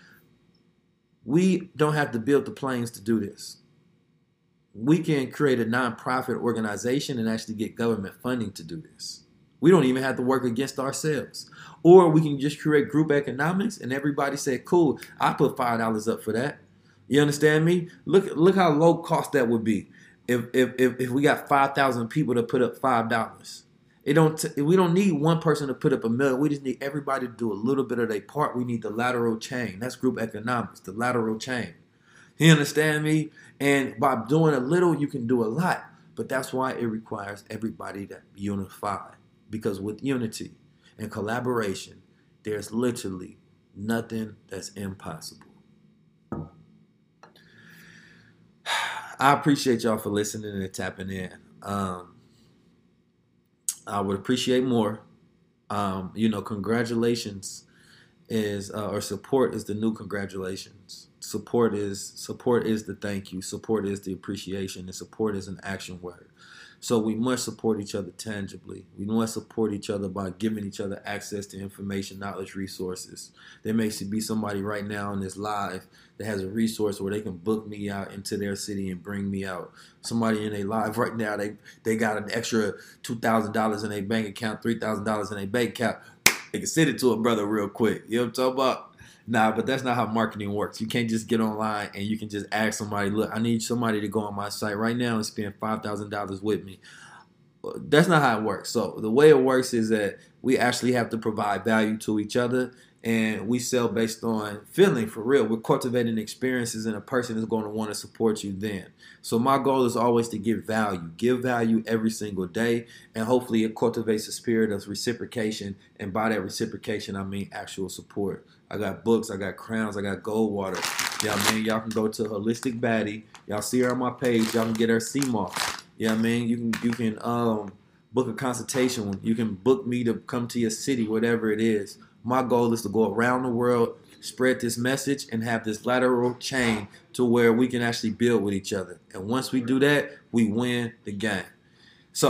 We don't have to build the planes to do this. We can create a nonprofit organization and actually get government funding to do this. We don't even have to work against ourselves. Or we can just create group economics and everybody say, cool, I put $5 up for that. You understand me? Look how low cost that would be if we got 5,000 people to put up $5. We don't need one person to put up $1 million. We just need everybody to do a little bit of their part. We need the lateral chain. That's group economics, the lateral chain. You understand me? And by doing a little, you can do a lot. But that's why it requires everybody to unify. Because with unity and collaboration, there's literally nothing that's impossible. I appreciate y'all for listening and tapping in. I would appreciate more. Congratulations is or support is the new congratulations. Support is the thank you. Support is the appreciation, and support is an action word. So we must support each other tangibly. We must support each other by giving each other access to information, knowledge, resources. There may be somebody right now in this live that has a resource where they can book me out into their city and bring me out. Somebody in their live right now, they got an extra $2,000 in their bank account, $3,000 in their bank account. They can send it to a brother real quick. You know what I'm talking about? Nah, but that's not how marketing works. You can't just get online and you can just ask somebody, look, I need somebody to go on my site right now and spend $5,000 with me. That's not how it works. So the way it works is that we actually have to provide value to each other, and we sell based on feeling, for real. We're cultivating experiences, and a person is going to want to support you then. So my goal is always to give value. Give value every single day, and hopefully it cultivates a spirit of reciprocation, and by that reciprocation, I mean actual support. I got books, I got crowns, I got gold water. Yeah, man, y'all can go to Holistic Baddie. Y'all see her on my page. Y'all can get her CMOS. Yeah, man, you can book a consultation. You can book me to come to your city, whatever it is. My goal is to go around the world, spread this message, and have this lateral chain to where we can actually build with each other. And once we do that, we win the game. So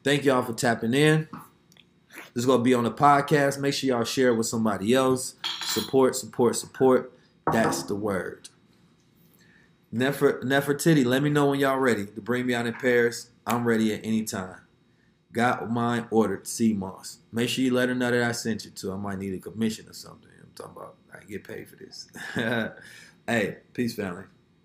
Thank y'all for tapping in. This is going to be on the podcast. Make sure y'all share it with somebody else. Support. That's the word. Nefertiti, let me know when y'all ready to bring me out in Paris. I'm ready at any time. Got mine ordered, CMOS. Make sure you let her know that I sent you to. I might need a commission or something. I'm talking about I get paid for this. Hey, peace, family.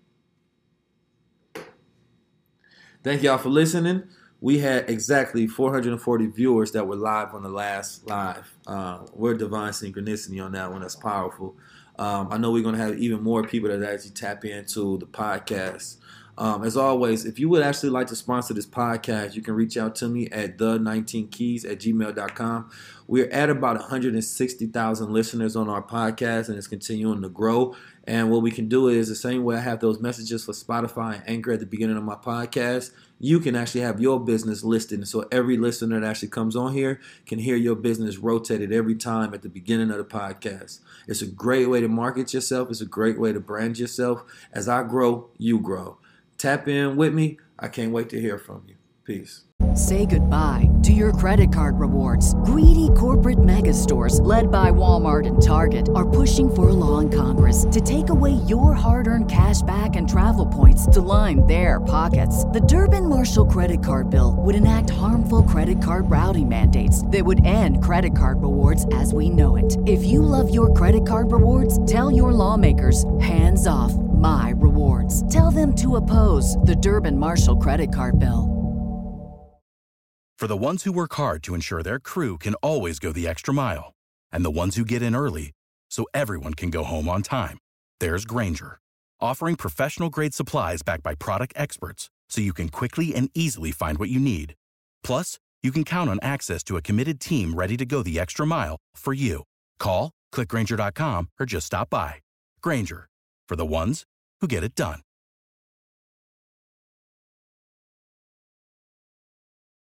Thank y'all for listening. We had exactly 440 viewers that were live on the last live. We're divine synchronicity on that one. That's powerful. I know we're going to have even more people that actually tap into the podcast. As always, if you would actually like to sponsor this podcast, you can reach out to me at the19keys@gmail.com. We're at about 160,000 listeners on our podcast, and it's continuing to grow. And what we can do is the same way I have those messages for Spotify and Anchor at the beginning of my podcast, you can actually have your business listed. And so every listener that actually comes on here can hear your business rotated every time at the beginning of the podcast. It's a great way to market yourself. It's a great way to brand yourself. As I grow, you grow. Tap in with me. I can't wait to hear from you. Peace. Say goodbye to your credit card rewards. Greedy corporate mega stores, led by Walmart and Target, are pushing for a law in Congress to take away your hard-earned cash back and travel points to line their pockets. The Durbin-Marshall credit card bill would enact harmful credit card routing mandates that would end credit card rewards as we know it. If you love your credit card rewards, tell your lawmakers, hands off my rewards. Tell them to oppose the Durbin-Marshall credit card bill. For the ones who work hard to ensure their crew can always go the extra mile, and the ones who get in early so everyone can go home on time, there's Grainger, offering professional-grade supplies backed by product experts so you can quickly and easily find what you need. Plus, you can count on access to a committed team ready to go the extra mile for you. Call, click Grainger.com, or just stop by. Grainger, for the ones who get it done.